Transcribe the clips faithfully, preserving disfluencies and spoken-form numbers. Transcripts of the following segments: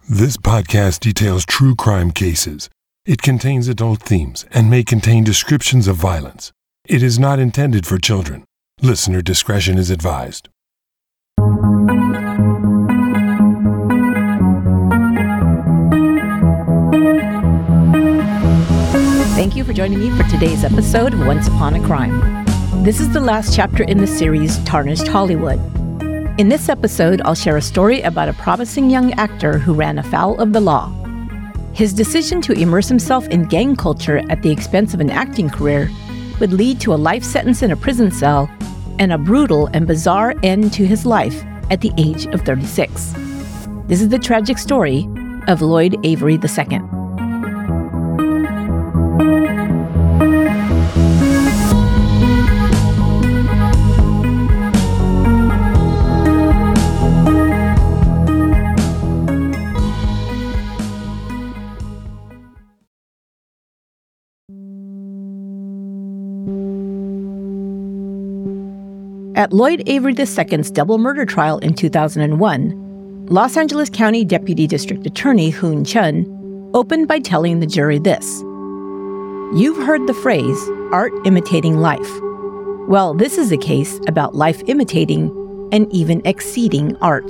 This podcast details true crime cases. It contains adult themes and may contain descriptions of violence. It is not intended for children. Listener discretion is advised. Thank you for joining me for today's episode of Once Upon a Crime. This is the last chapter in the series Tarnished Hollywood. In this episode, I'll share a story about a promising young actor who ran afoul of the law. His decision to immerse himself in gang culture at the expense of an acting career would lead to a life sentence in a prison cell and a brutal and bizarre end to his life at the age of thirty-six. This is the tragic story of Lloyd Avery the Second. At Lloyd Avery the Second's double murder trial in two thousand one, Los Angeles County Deputy District Attorney Hoon Chun opened by telling the jury this: "You've heard the phrase, art imitating life. Well, this is a case about life imitating and even exceeding art."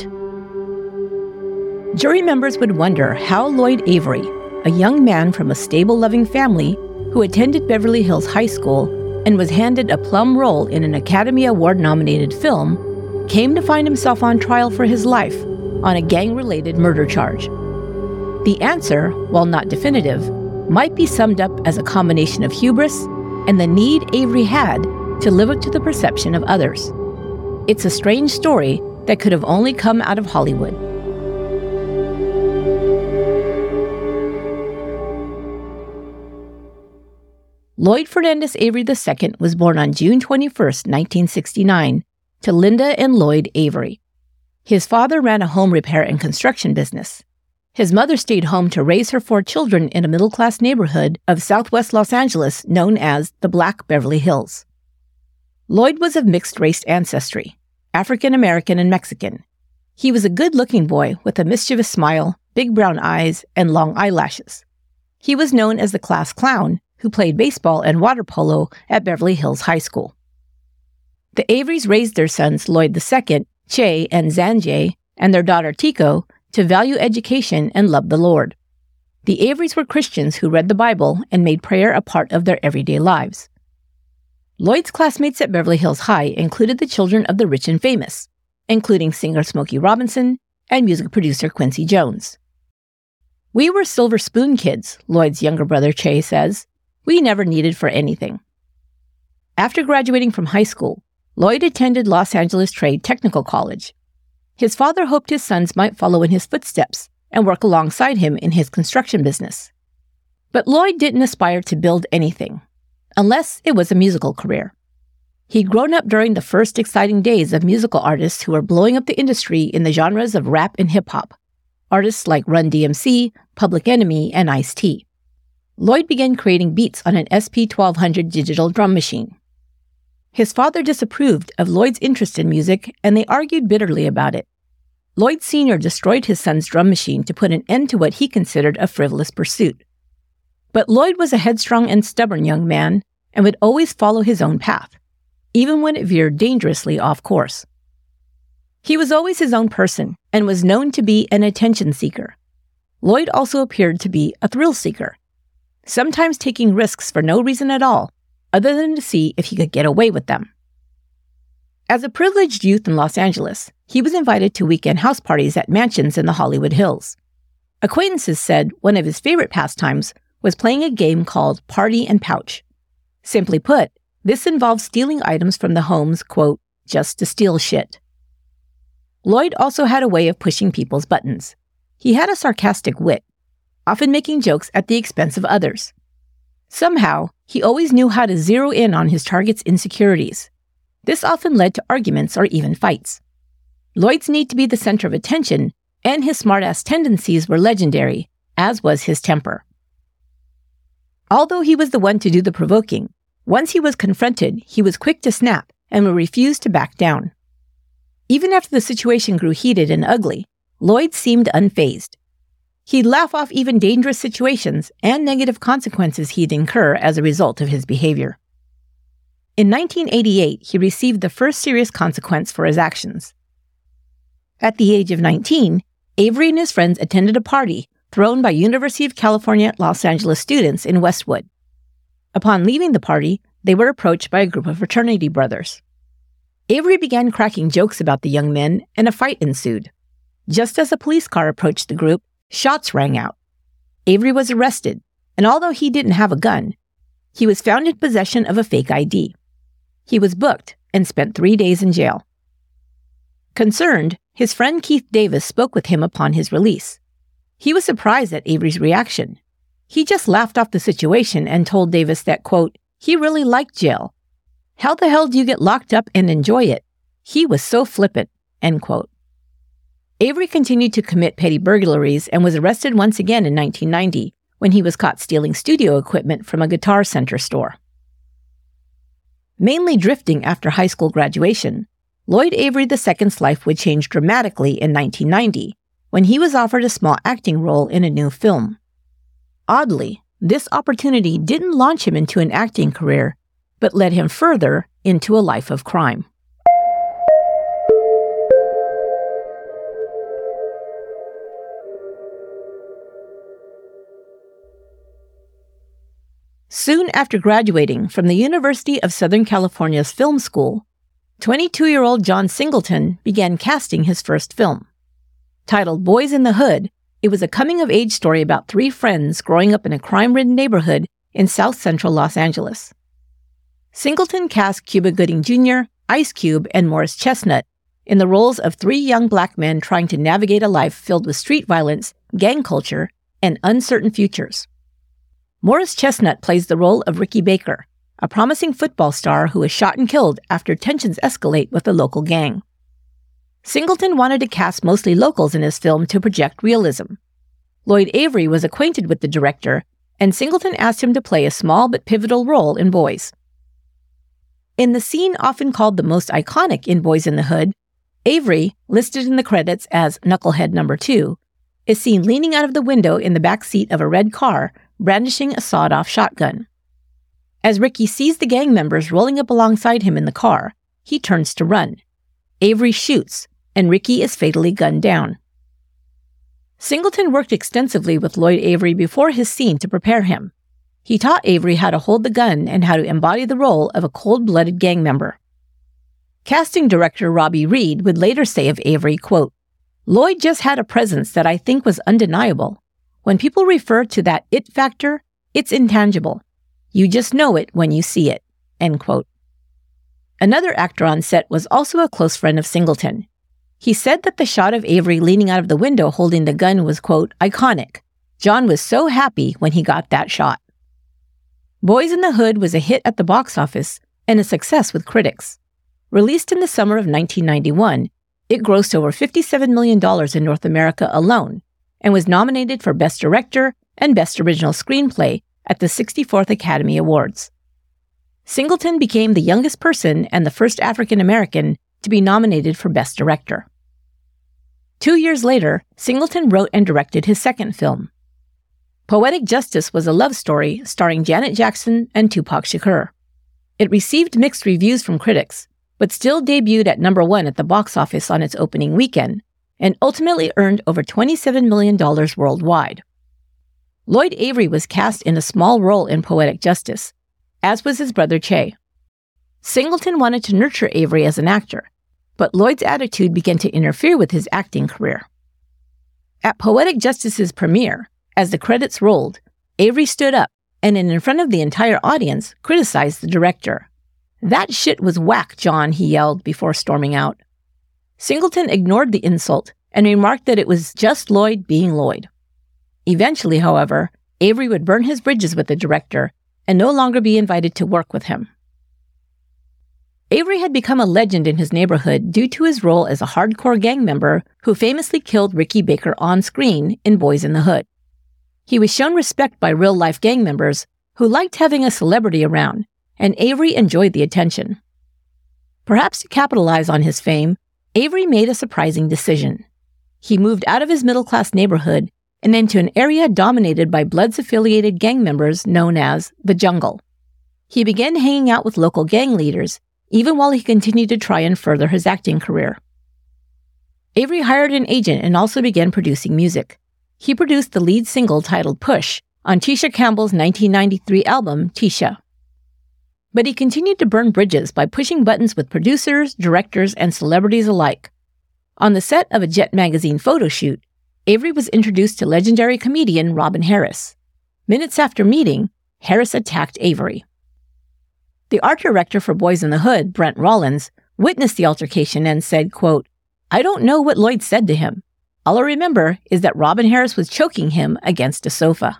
Jury members would wonder how Lloyd Avery, a young man from a stable, loving family who attended Beverly Hills High School and was handed a plum role in an Academy Award-nominated film, came to find himself on trial for his life on a gang-related murder charge. The answer, while not definitive, might be summed up as a combination of hubris and the need Avery had to live up to the perception of others. It's a strange story that could have only come out of Hollywood. Lloyd Fernandez Avery the Second was born on June twenty-first, nineteen sixty-nine, to Linda and Lloyd Avery. His father ran a home repair and construction business. His mother stayed home to raise her four children in a middle-class neighborhood of southwest Los Angeles known as the Black Beverly Hills. Lloyd was of mixed-race ancestry, African American and Mexican. He was a good-looking boy with a mischievous smile, big brown eyes, and long eyelashes. He was known as the class clown, who played baseball and water polo at Beverly Hills High School. The Averys raised their sons Lloyd the Second, Che and Zanjay, and their daughter Tico to value education and love the Lord. The Averys were Christians who read the Bible and made prayer a part of their everyday lives. Lloyd's classmates at Beverly Hills High included the children of the rich and famous, including singer Smokey Robinson and music producer Quincy Jones. "We were silver spoon kids," Lloyd's younger brother Che says. "We never needed for anything." After graduating from high school, Lloyd attended Los Angeles Trade Technical College. His father hoped his sons might follow in his footsteps and work alongside him in his construction business. But Lloyd didn't aspire to build anything, unless it was a musical career. He'd grown up during the first exciting days of musical artists who were blowing up the industry in the genres of rap and hip-hop, artists like Run D M C, Public Enemy, and Ice-T. Lloyd began creating beats on an S P twelve hundred digital drum machine. His father disapproved of Lloyd's interest in music, and they argued bitterly about it. Lloyd Senior destroyed his son's drum machine to put an end to what he considered a frivolous pursuit. But Lloyd was a headstrong and stubborn young man and would always follow his own path, even when it veered dangerously off course. He was always his own person and was known to be an attention seeker. Lloyd also appeared to be a thrill seeker, sometimes taking risks for no reason at all, other than to see if he could get away with them. As a privileged youth in Los Angeles, he was invited to weekend house parties at mansions in the Hollywood Hills. Acquaintances said one of his favorite pastimes was playing a game called Party and Pouch. Simply put, this involved stealing items from the homes, quote, just to steal shit. Lloyd also had a way of pushing people's buttons. He had a sarcastic wit, often making jokes at the expense of others. Somehow, he always knew how to zero in on his target's insecurities. This often led to arguments or even fights. Lloyd's need to be the center of attention and his smartass tendencies were legendary, as was his temper. Although he was the one to do the provoking, once he was confronted, he was quick to snap and would refuse to back down. Even after the situation grew heated and ugly, Lloyd seemed unfazed. He'd laugh off even dangerous situations and negative consequences he'd incur as a result of his behavior. In nineteen eighty-eight, he received the first serious consequence for his actions. At the age of nineteen, Avery and his friends attended a party thrown by University of California, Los Angeles students in Westwood. Upon leaving the party, they were approached by a group of fraternity brothers. Avery began cracking jokes about the young men, and a fight ensued. Just as a police car approached the group, shots rang out. Avery was arrested, and although he didn't have a gun, he was found in possession of a fake I D. He was booked and spent three days in jail. Concerned, his friend Keith Davis spoke with him upon his release. He was surprised at Avery's reaction. He just laughed off the situation and told Davis that, quote, he really liked jail. How the hell do you get locked up and enjoy it? He was so flippant, end quote. Avery continued to commit petty burglaries and was arrested once again in nineteen ninety when he was caught stealing studio equipment from a Guitar Center store. Mainly drifting after high school graduation, Lloyd Avery the Second's life would change dramatically in nineteen ninety when he was offered a small acting role in a new film. Oddly, this opportunity didn't launch him into an acting career, but led him further into a life of crime. Soon after graduating from the University of Southern California's film school, twenty-two-year-old John Singleton began casting his first film. Titled Boys in the Hood, it was a coming-of-age story about three friends growing up in a crime-ridden neighborhood in south-central Los Angeles. Singleton cast Cuba Gooding Junior, Ice Cube, and Morris Chestnut in the roles of three young black men trying to navigate a life filled with street violence, gang culture, and uncertain futures. Morris Chestnut plays the role of Ricky Baker, a promising football star who is shot and killed after tensions escalate with a local gang. Singleton wanted to cast mostly locals in his film to project realism. Lloyd Avery was acquainted with the director, and Singleton asked him to play a small but pivotal role in Boys. In the scene often called the most iconic in Boys in the Hood, Avery, listed in the credits as Knucklehead Number Two, is seen leaning out of the window in the back seat of a red car, brandishing a sawed-off shotgun. As Ricky sees the gang members rolling up alongside him in the car, he turns to run. Avery shoots, and Ricky is fatally gunned down. Singleton worked extensively with Lloyd Avery before his scene to prepare him. He taught Avery how to hold the gun and how to embody the role of a cold-blooded gang member. Casting director Robbie Reed would later say of Avery, quote, Lloyd just had a presence that I think was undeniable. When people refer to that it factor, it's intangible. You just know it when you see it, end quote. Another actor on set was also a close friend of Singleton. He said that the shot of Avery leaning out of the window holding the gun was, quote, iconic. John was so happy when he got that shot. Boys in the Hood was a hit at the box office and a success with critics. Released in the summer of nineteen ninety-one, it grossed over fifty-seven million dollars in North America alone and was nominated for Best Director and Best Original Screenplay at the sixty-fourth Academy Awards. Singleton became the youngest person and the first African American to be nominated for Best Director. Two years later, Singleton wrote and directed his second film. Poetic Justice was a love story starring Janet Jackson and Tupac Shakur. It received mixed reviews from critics, but still debuted at number one at the box office on its opening weekend, and ultimately earned over twenty-seven million dollars worldwide. Lloyd Avery was cast in a small role in Poetic Justice, as was his brother Che. Singleton wanted to nurture Avery as an actor, but Lloyd's attitude began to interfere with his acting career. At Poetic Justice's premiere, as the credits rolled, Avery stood up and in front of the entire audience criticized the director. That shit was whack, John, he yelled before storming out. Singleton ignored the insult and remarked that it was just Lloyd being Lloyd. Eventually, however, Avery would burn his bridges with the director and no longer be invited to work with him. Avery had become a legend in his neighborhood due to his role as a hardcore gang member who famously killed Ricky Baker on screen in Boys in the Hood. He was shown respect by real-life gang members who liked having a celebrity around, and Avery enjoyed the attention. Perhaps to capitalize on his fame, Avery made a surprising decision. He moved out of his middle-class neighborhood and into an area dominated by Bloods-affiliated gang members known as the Jungle. He began hanging out with local gang leaders, even while he continued to try and further his acting career. Avery hired an agent and also began producing music. He produced the lead single titled Push on Tisha Campbell's nineteen ninety-three album, Tisha. But he continued to burn bridges by pushing buttons with producers, directors, and celebrities alike. On the set of a Jet magazine photo shoot, Avery was introduced to legendary comedian Robin Harris. Minutes after meeting, Harris attacked Avery. The art director for Boys in the Hood, Brent Rollins, witnessed the altercation and said, quote, "I don't know what Lloyd said to him. All I remember is that Robin Harris was choking him against a sofa."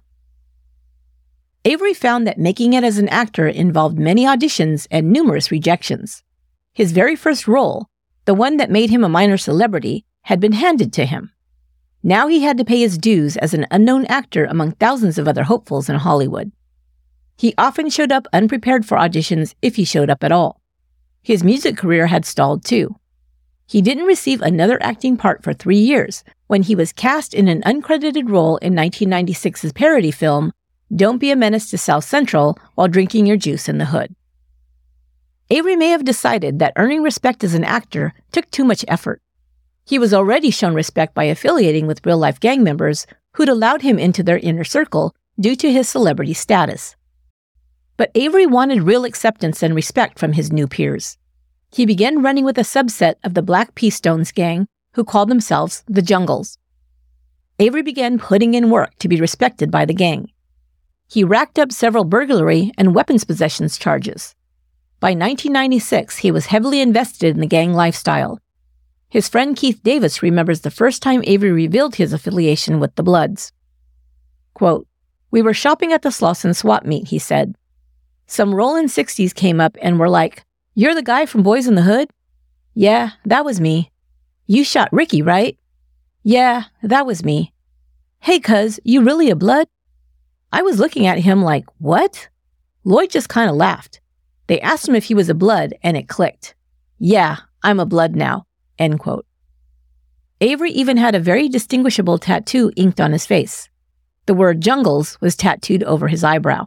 Avery found that making it as an actor involved many auditions and numerous rejections. His very first role, the one that made him a minor celebrity, had been handed to him. Now he had to pay his dues as an unknown actor among thousands of other hopefuls in Hollywood. He often showed up unprepared for auditions if he showed up at all. His music career had stalled too. He didn't receive another acting part for three years when he was cast in an uncredited role in nineteen ninety-six's parody film, Don't Be a Menace to South Central While Drinking Your Juice in the Hood. Avery may have decided that earning respect as an actor took too much effort. He was already shown respect by affiliating with real-life gang members who'd allowed him into their inner circle due to his celebrity status. But Avery wanted real acceptance and respect from his new peers. He began running with a subset of the Black P. Stones gang, who called themselves the Jungles. Avery began putting in work to be respected by the gang. He racked up several burglary and weapons possessions charges. By nineteen ninety-six, he was heavily invested in the gang lifestyle. His friend Keith Davis remembers the first time Avery revealed his affiliation with the Bloods. Quote, "We were shopping at the Slauson swap meet," he said. "Some rollin' sixties came up and were like, 'You're the guy from Boys in the Hood?' 'Yeah, that was me.' 'You shot Ricky, right?' 'Yeah, that was me.' 'Hey, cuz, you really a Blood?' I was looking at him like, 'What?' Lloyd just kind of laughed. They asked him if he was a Blood, and it clicked. 'Yeah, I'm a Blood now.'" End quote. Avery even had a very distinguishable tattoo inked on his face. The word Jungles was tattooed over his eyebrow.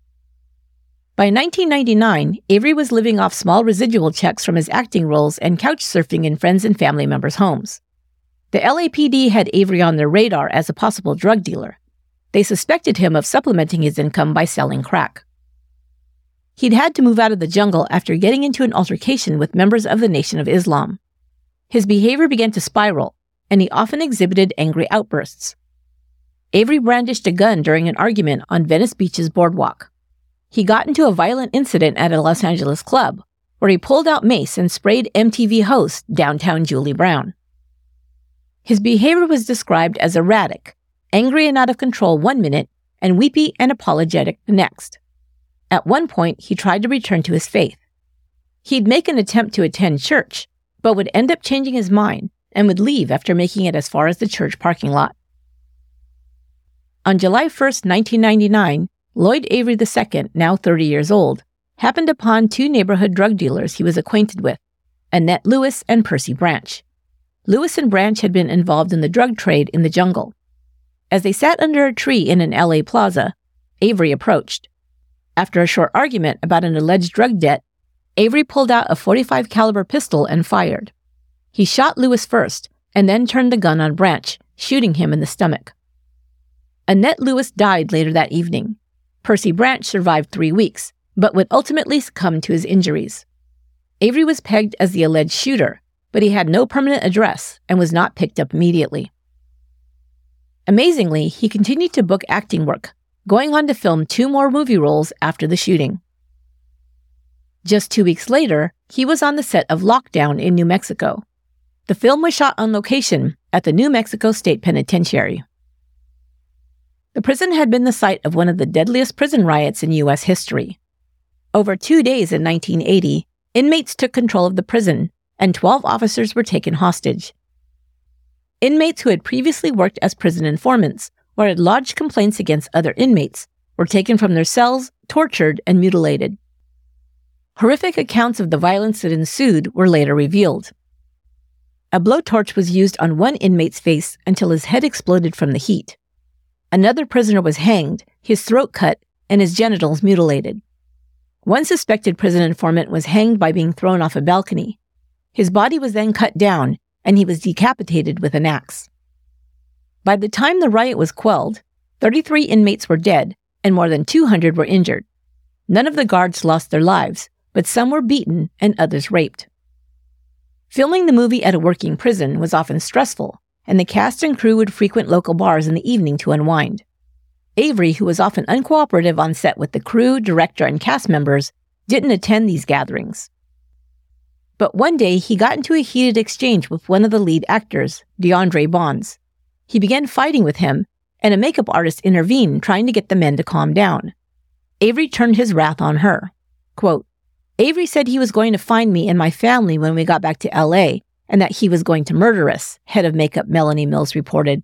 By nineteen ninety-nine, Avery was living off small residual checks from his acting roles and couch surfing in friends and family members' homes. The L A P D had Avery on their radar as a possible drug dealer. They suspected him of supplementing his income by selling crack. He'd had to move out of the jungle after getting into an altercation with members of the Nation of Islam. His behavior began to spiral, and he often exhibited angry outbursts. Avery brandished a gun during an argument on Venice Beach's boardwalk. He got into a violent incident at a Los Angeles club, where he pulled out mace and sprayed M T V host Downtown Julie Brown. His behavior was described as erratic, angry and out of control one minute, and weepy and apologetic the next. At one point, he tried to return to his faith. He'd make an attempt to attend church, but would end up changing his mind and would leave after making it as far as the church parking lot. On July first, nineteen ninety-nine, Lloyd Avery the Second, now thirty years old, happened upon two neighborhood drug dealers he was acquainted with, Annette Lewis and Percy Branch. Lewis and Branch had been involved in the drug trade in the jungle. As they sat under a tree in an L A plaza, Avery approached. After a short argument about an alleged drug debt, Avery pulled out a forty-five caliber pistol and fired. He shot Lewis first, and then turned the gun on Branch, shooting him in the stomach. Annette Lewis died later that evening. Percy Branch survived three weeks, but would ultimately succumb to his injuries. Avery was pegged as the alleged shooter, but he had no permanent address and was not picked up immediately. Amazingly, he continued to book acting work, going on to film two more movie roles after the shooting. Just two weeks later, he was on the set of Lockdown in New Mexico. The film was shot on location at the New Mexico State Penitentiary. The prison had been the site of one of the deadliest prison riots in U S history. Over two days in nineteen eighty, inmates took control of the prison, and twelve officers were taken hostage. Inmates who had previously worked as prison informants or had lodged complaints against other inmates were taken from their cells, tortured, and mutilated. Horrific accounts of the violence that ensued were later revealed. A blowtorch was used on one inmate's face until his head exploded from the heat. Another prisoner was hanged, his throat cut, and his genitals mutilated. One suspected prison informant was hanged by being thrown off a balcony. His body was then cut down, and he was decapitated with an axe. By the time the riot was quelled, thirty-three inmates were dead, and more than two hundred were injured. None of the guards lost their lives, but some were beaten and others raped. Filming the movie at a working prison was often stressful, and the cast and crew would frequent local bars in the evening to unwind. Avery, who was often uncooperative on set with the crew, director, and cast members, didn't attend these gatherings. But one day, he got into a heated exchange with one of the lead actors, DeAndre Bonds. He began fighting with him, and a makeup artist intervened, trying to get the men to calm down. Avery turned his wrath on her. Quote, Avery said he was going to find me and my family when we got back to L A, and that he was going to murder us, head of makeup Melanie Mills reported.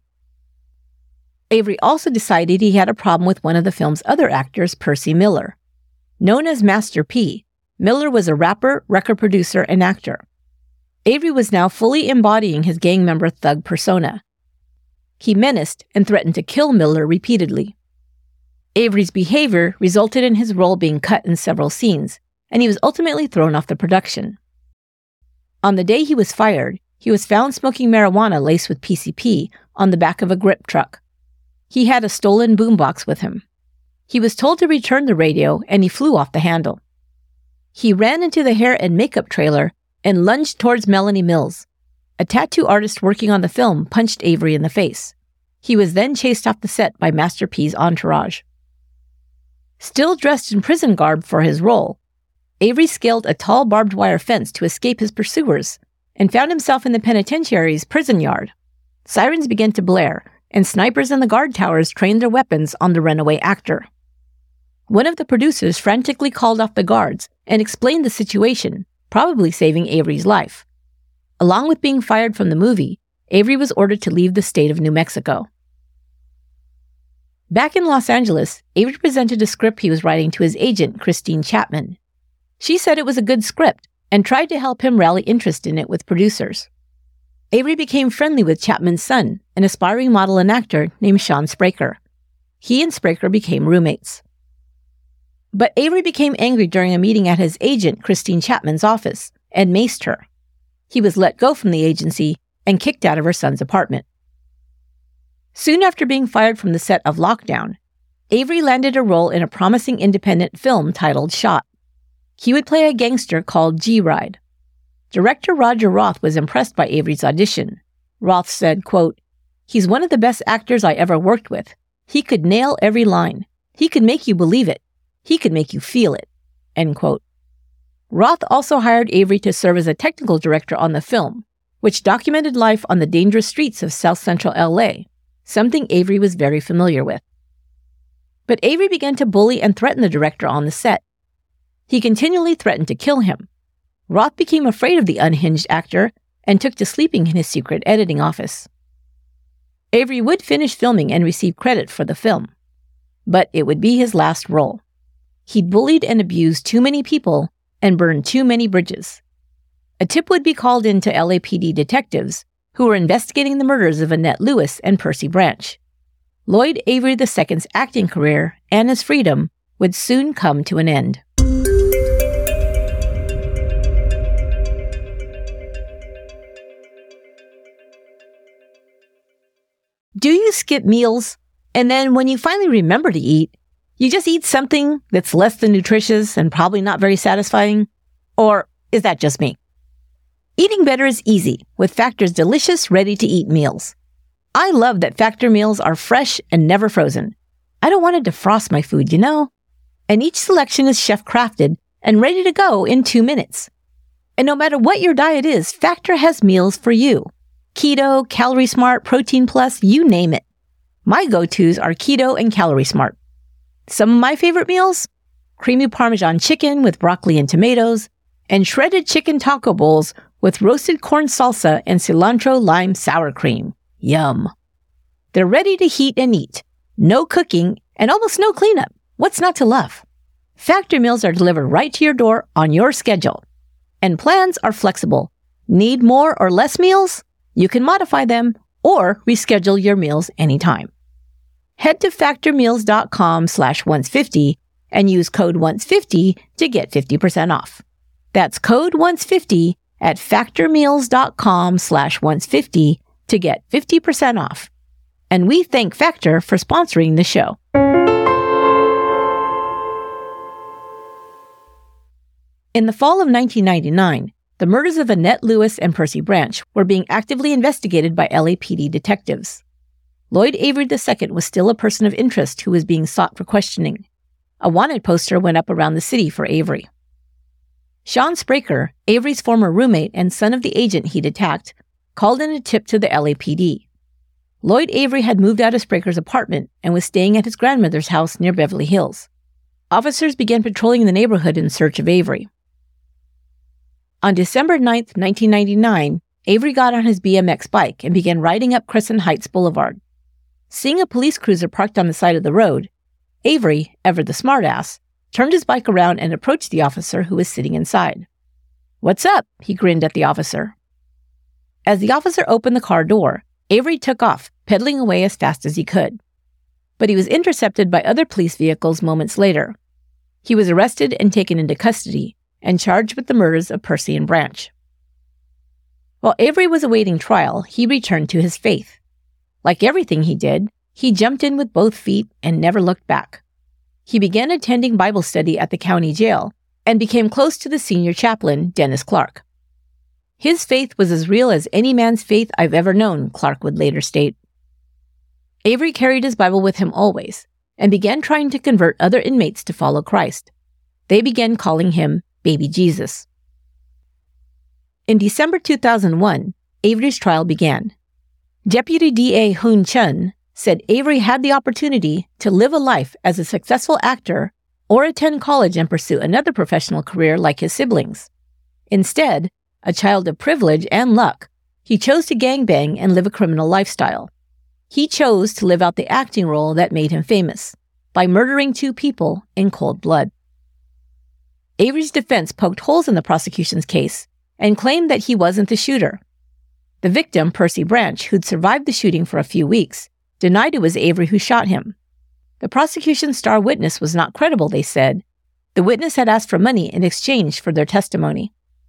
Avery also decided he had a problem with one of the film's other actors, Percy Miller. Known as Master P, Miller was a rapper, record producer, and actor. Avery was now fully embodying his gang member thug persona. He menaced and threatened to kill Miller repeatedly. Avery's behavior resulted in his role being cut in several scenes, and he was ultimately thrown off the production. On the day he was fired, he was found smoking marijuana laced with P C P on the back of a grip truck. He had a stolen boombox with him. He was told to return the radio, and he flew off the handle. He ran into the hair and makeup trailer and lunged towards Melanie Mills. A tattoo artist working on the film punched Avery in the face. He was then chased off the set by Master P's entourage. Still dressed in prison garb for his role, Avery scaled a tall barbed wire fence to escape his pursuers and found himself in the penitentiary's prison yard. Sirens began to blare, and snipers in the guard towers trained their weapons on the runaway actor. One of the producers frantically called off the guards and explained the situation, probably saving Avery's life. Along with being fired from the movie, Avery was ordered to leave the state of New Mexico. Back in Los Angeles, Avery presented a script he was writing to his agent, Christine Chapman. She said it was a good script and tried to help him rally interest in it with producers. Avery became friendly with Chapman's son, an aspiring model and actor named Sean Spraker. He and Spraker became roommates. But Avery became angry during a meeting at his agent, Christine Chapman's office, and maced her. He was let go from the agency and kicked out of her son's apartment. Soon after being fired from the set of Lockdown, Avery landed a role in a promising independent film titled Shot. He would play a gangster called G-Ride. Director Roger Roth was impressed by Avery's audition. Roth said, quote, "He's one of the best actors I ever worked with. He could nail every line. He could make you believe it. He could make you feel it." End quote. Roth also hired Avery to serve as a technical director on the film, which documented life on the dangerous streets of South Central L A, something Avery was very familiar with. But Avery began to bully and threaten the director on the set. He continually threatened to kill him. Roth became afraid of the unhinged actor and took to sleeping in his secret editing office. Avery would finish filming and receive credit for the film, but it would be his last role. He'd bullied and abused too many people and burned too many bridges. A tip would be called in to L A P D detectives who were investigating the murders of Annette Lewis and Percy Branch. Lloyd Avery the Second's acting career and his freedom would soon come to an end. Do you skip meals, and then when you finally remember to eat, you just eat something that's less than nutritious and probably not very satisfying? Or is that just me? Eating better is easy with Factor's delicious, ready-to-eat meals. I love that Factor meals are fresh and never frozen. I don't want to defrost my food, you know? And each selection is chef-crafted and ready to go in two minutes. And no matter what your diet is, Factor has meals for you. Keto, Calorie Smart, Protein Plus, you name it. My go-tos are Keto and Calorie Smart. Some of my favorite meals? Creamy Parmesan chicken with broccoli and tomatoes, and shredded chicken taco bowls with roasted corn salsa and cilantro lime sour cream. Yum. They're ready to heat and eat. No cooking and almost no cleanup. What's not to love? Factor meals are delivered right to your door on your schedule. And plans are flexible. Need more or less meals? You can modify them or reschedule your meals anytime. Head to factormeals.com slash once fifty and use code once fifty to get fifty percent off. That's code once fifty at factormeals.com slash once fifty to get fifty percent off. And we thank Factor for sponsoring the show. In the fall of nineteen ninety-nine, the murders of Annette Lewis and Percy Branch were being actively investigated by L A P D detectives. Lloyd Avery the Second was still a person of interest who was being sought for questioning. A wanted poster went up around the city for Avery. Sean Spraker, Avery's former roommate and son of the agent he'd attacked, called in a tip to the L A P D. Lloyd Avery had moved out of Spraker's apartment and was staying at his grandmother's house near Beverly Hills. Officers began patrolling the neighborhood in search of Avery. On December ninth, nineteen ninety-nine, Avery got on his B M X bike and began riding up Crescent Heights Boulevard. Seeing a police cruiser parked on the side of the road, Avery, ever the smartass, turned his bike around and approached the officer who was sitting inside. "What's up?" he grinned at the officer. As the officer opened the car door, Avery took off, pedaling away as fast as he could. But he was intercepted by other police vehicles moments later. He was arrested and taken into custody and charged with the murders of Percy and Branch. While Avery was awaiting trial, he returned to his faith. Like everything he did, he jumped in with both feet and never looked back. He began attending Bible study at the county jail and became close to the senior chaplain, Dennis Clark. His faith was as real as any man's faith I've ever known, Clark would later state. Avery carried his Bible with him always and began trying to convert other inmates to follow Christ. They began calling him Baby Jesus. In December two thousand one, Avery's trial began. Deputy D A Hoon Chun said Avery had the opportunity to live a life as a successful actor or attend college and pursue another professional career like his siblings. Instead, a child of privilege and luck, he chose to gangbang and live a criminal lifestyle. He chose to live out the acting role that made him famous, by murdering two people in cold blood. Avery's defense poked holes in the prosecution's case and claimed that he wasn't the shooter. The victim, Percy Branch, who'd survived the shooting for a few weeks, denied it was Avery who shot him. The prosecution's star witness was not credible, they said. The witness had asked for money in exchange for their testimony.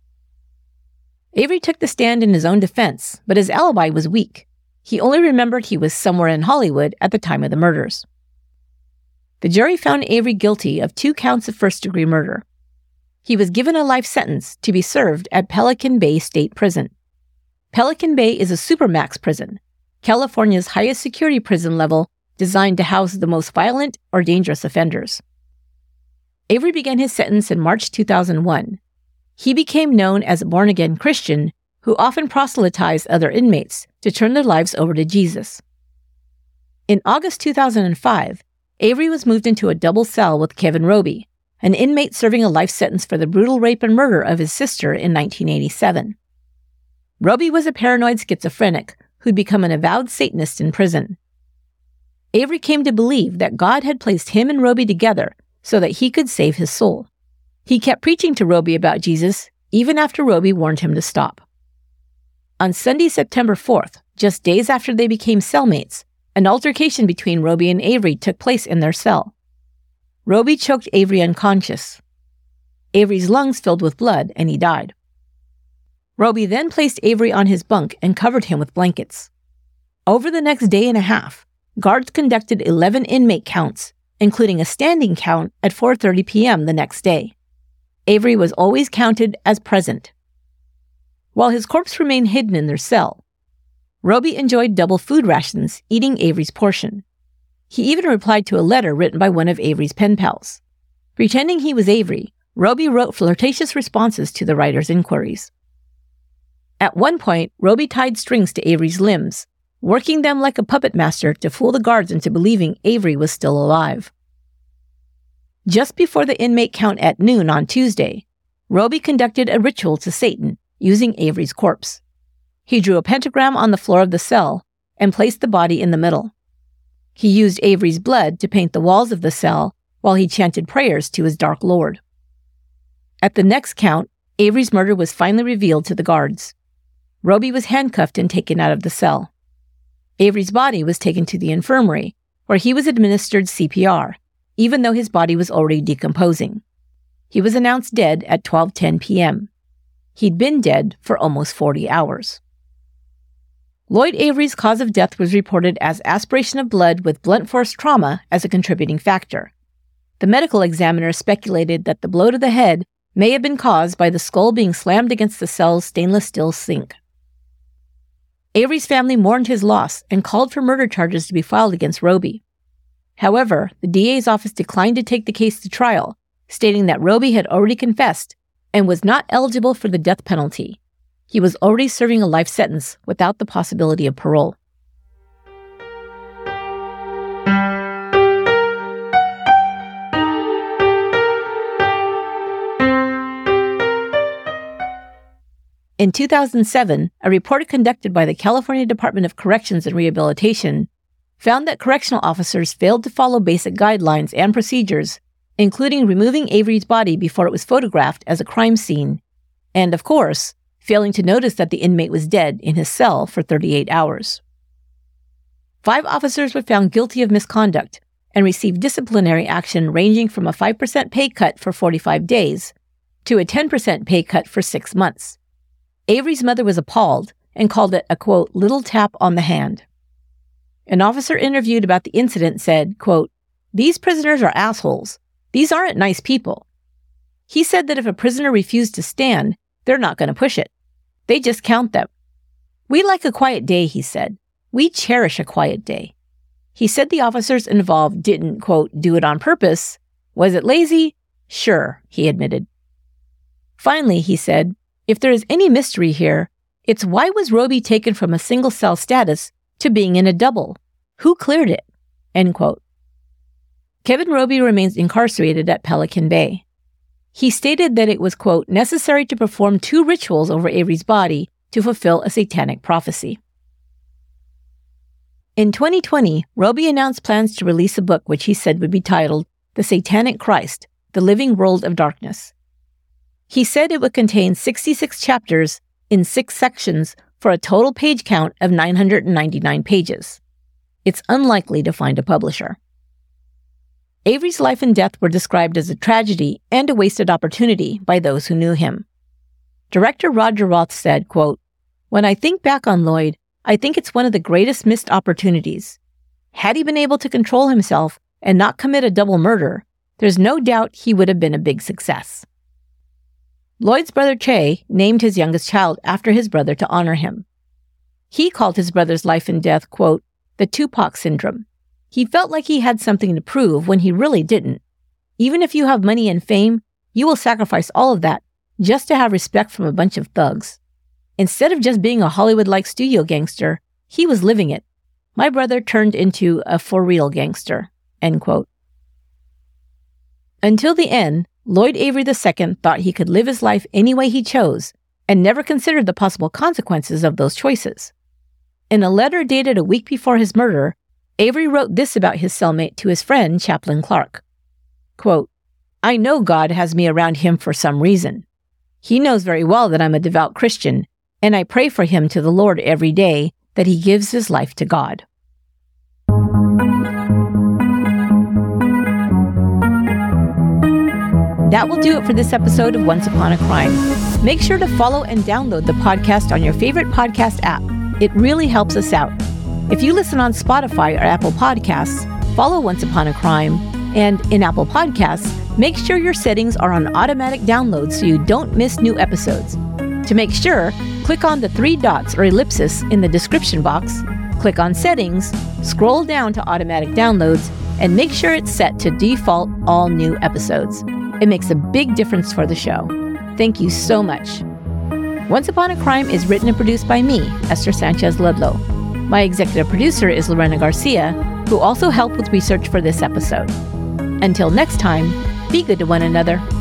Avery took the stand in his own defense, but his alibi was weak. He only remembered he was somewhere in Hollywood at the time of the murders. The jury found Avery guilty of two counts of first-degree murder. He was given a life sentence to be served at Pelican Bay State Prison. Pelican Bay is a supermax prison, California's highest security prison level designed to house the most violent or dangerous offenders. Avery began his sentence in March two thousand one. He became known as a born-again Christian who often proselytized other inmates to turn their lives over to Jesus. In August two thousand five, Avery was moved into a double cell with Kevin Roby, an inmate serving a life sentence for the brutal rape and murder of his sister in nineteen eighty-seven. Roby was a paranoid schizophrenic who'd become an avowed Satanist in prison. Avery came to believe that God had placed him and Roby together so that he could save his soul. He kept preaching to Roby about Jesus, even after Roby warned him to stop. On Sunday, September fourth, just days after they became cellmates, an altercation between Roby and Avery took place in their cell. Roby choked Avery unconscious. Avery's lungs filled with blood, and he died. Roby then placed Avery on his bunk and covered him with blankets. Over the next day and a half, guards conducted eleven inmate counts, including a standing count at four thirty p.m. the next day. Avery was always counted as present. While his corpse remained hidden in their cell, Roby enjoyed double food rations, eating Avery's portion. He even replied to a letter written by one of Avery's pen pals. Pretending he was Avery, Roby wrote flirtatious responses to the writer's inquiries. At one point, Roby tied strings to Avery's limbs, working them like a puppet master to fool the guards into believing Avery was still alive. Just before the inmate count at noon on Tuesday, Roby conducted a ritual to Satan using Avery's corpse. He drew a pentagram on the floor of the cell and placed the body in the middle. He used Avery's blood to paint the walls of the cell while he chanted prayers to his dark lord. At the next count, Avery's murder was finally revealed to the guards. Roby was handcuffed and taken out of the cell. Avery's body was taken to the infirmary, where he was administered C P R, even though his body was already decomposing. He was announced dead at twelve ten p.m. He'd been dead for almost forty hours. Lloyd Avery's cause of death was reported as aspiration of blood with blunt force trauma as a contributing factor. The medical examiner speculated that the blow to the head may have been caused by the skull being slammed against the cell's stainless steel sink. Avery's family mourned his loss and called for murder charges to be filed against Roby. However, the D A's office declined to take the case to trial, stating that Roby had already confessed and was not eligible for the death penalty. He was already serving a life sentence without the possibility of parole. In two thousand seven, a report conducted by the California Department of Corrections and Rehabilitation found that correctional officers failed to follow basic guidelines and procedures, including removing Avery's body before it was photographed as a crime scene, and, of course, failing to notice that the inmate was dead in his cell for thirty-eight hours. Five officers were found guilty of misconduct and received disciplinary action ranging from a five percent pay cut for forty-five days to a ten percent pay cut for six months. Avery's mother was appalled and called it a, quote, little tap on the hand. An officer interviewed about the incident said, quote, these prisoners are assholes. These aren't nice people. He said that if a prisoner refused to stand, they're not going to push it. They just count them. We like a quiet day, he said. We cherish a quiet day. He said the officers involved didn't, quote, do it on purpose. Was it lazy? Sure, he admitted. Finally, he said, if there is any mystery here, it's why was Roby taken from a single cell status to being in a double? Who cleared it? End quote. Kevin Roby remains incarcerated at Pelican Bay. He stated that it was, quote, necessary to perform two rituals over Avery's body to fulfill a satanic prophecy. In twenty twenty, Roby announced plans to release a book which he said would be titled The Satanic Christ, The Living World of Darkness. He said it would contain sixty-six chapters in six sections for a total page count of nine hundred ninety-nine pages. It's unlikely to find a publisher. Avery's life and death were described as a tragedy and a wasted opportunity by those who knew him. Director Roger Roth said, quote, when I think back on Lloyd, I think it's one of the greatest missed opportunities. Had he been able to control himself and not commit a double murder, there's no doubt he would have been a big success. Lloyd's brother Che named his youngest child after his brother to honor him. He called his brother's life and death, quote, the Tupac syndrome. He felt like he had something to prove when he really didn't. Even if you have money and fame, you will sacrifice all of that just to have respect from a bunch of thugs. Instead of just being a Hollywood-like studio gangster, he was living it. My brother turned into a for-real gangster, end quote. Until the end, Lloyd Avery the Second thought he could live his life any way he chose and never considered the possible consequences of those choices. In a letter dated a week before his murder, Avery wrote this about his cellmate to his friend Chaplain Clark. Quote, I know God has me around him for some reason. He knows very well that I'm a devout Christian, and I pray for him to the Lord every day that he gives his life to God. That will do it for this episode of Once Upon a Crime. Make sure to follow and download the podcast on your favorite podcast app. It really helps us out. If you listen on Spotify or Apple Podcasts, follow Once Upon a Crime. And in Apple Podcasts, make sure your settings are on automatic download so you don't miss new episodes. To make sure, click on the three dots or ellipsis in the description box, click on Settings, scroll down to Automatic Downloads, and make sure it's set to default all new episodes. It makes a big difference for the show. Thank you so much. Once Upon a Crime is written and produced by me, Esther Sanchez Ludlow. My executive producer is Lorena Garcia, who also helped with research for this episode. Until next time, be good to one another.